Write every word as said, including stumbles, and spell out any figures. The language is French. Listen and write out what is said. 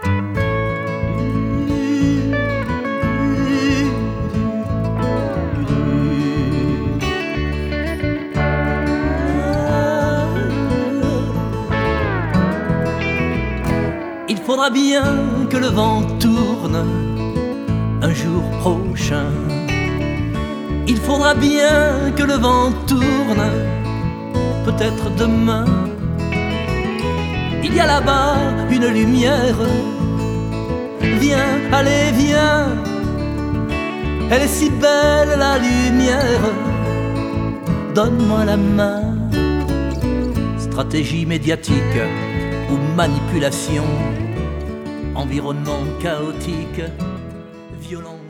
Il faudra bien que le vent tourne un jour prochain. Il faudra bien que le vent tourne, peut-être demain. Il y a là-bas une lumière. Viens, allez, viens. Elle est si belle la lumière. Donne-moi la main. Stratégie médiatique ou manipulation, environnement chaotique, violence.